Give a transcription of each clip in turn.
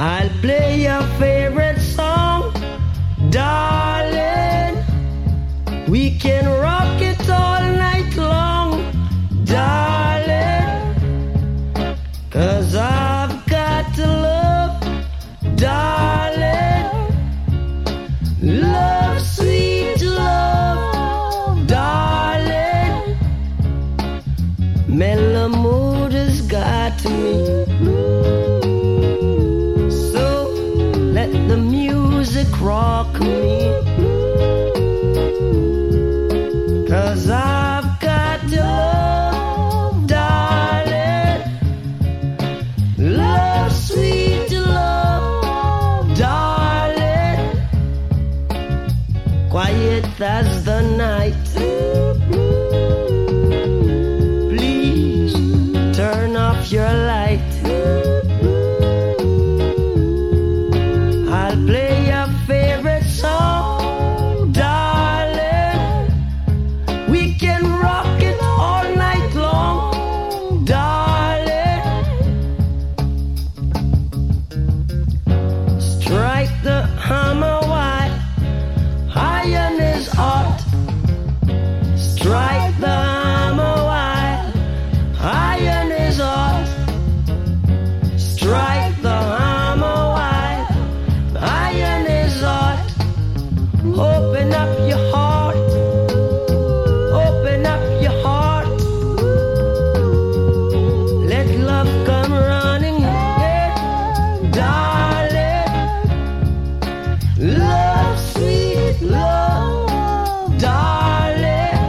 I'll play your favorite song, darling. We can rock it all night long, darling. 'Cause I've got to love, darling. Love, sweet love, darling. Mellow mood has got me. So let the music rock me. 'Cause I've got to love, darling. Love, sweet love, darling. Quiet as the night. Please turn off your light. I'll play your favorite song, darling. We can rock it all night long, darling. Strike the hammer while iron is hot. Strike the hammer while iron is hot. Strike the hammer while iron is hot. Open up your heart. Open up your heart. Let love come running in, darling. Love, sweet love, darling.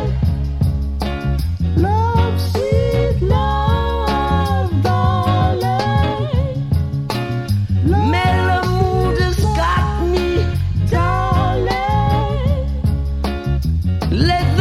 Love, sweet love, darling. Mellow mood has got me, darling. Let